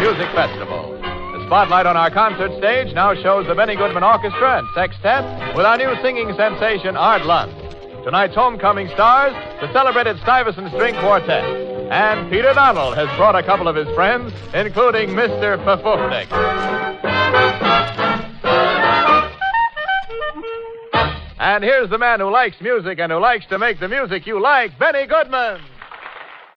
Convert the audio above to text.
Music Festival. The spotlight on our concert stage now shows the Benny Goodman Orchestra and Sextet with our new singing sensation, Art Lund. Tonight's homecoming stars, the celebrated Stuyvesant String Quartet. And Peter Donald has brought a couple of his friends, including Mr. Pafufnik. And here's the man who likes music and who likes to make the music you like, Benny Goodman.